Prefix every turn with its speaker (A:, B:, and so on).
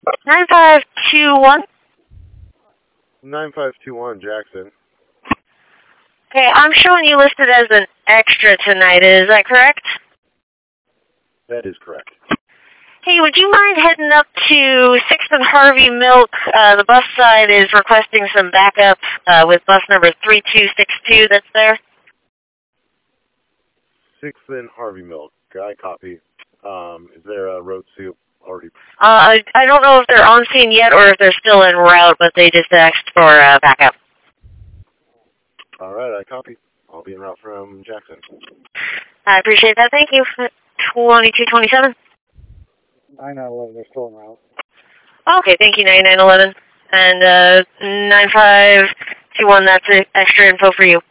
A: 9521.
B: 9521, Jackson.
A: Okay, I'm showing you listed as an extra tonight. Is that correct?
B: That is correct.
A: Hey, would you mind heading up to 6th and Harvey Milk? The bus side is requesting some backup with bus number 3262 that's there.
B: 6th and Harvey Milk. I copy. Is there a road soup already?
A: I don't know if they're on scene yet or if they're still en route, but they just asked for backup.
B: All right, I copy. I'll be en route from Jackson.
A: I appreciate that. Thank you. 2227.
C: 9911, they're still en route.
A: Okay, thank you, 9911. And 9521, that's extra info for you.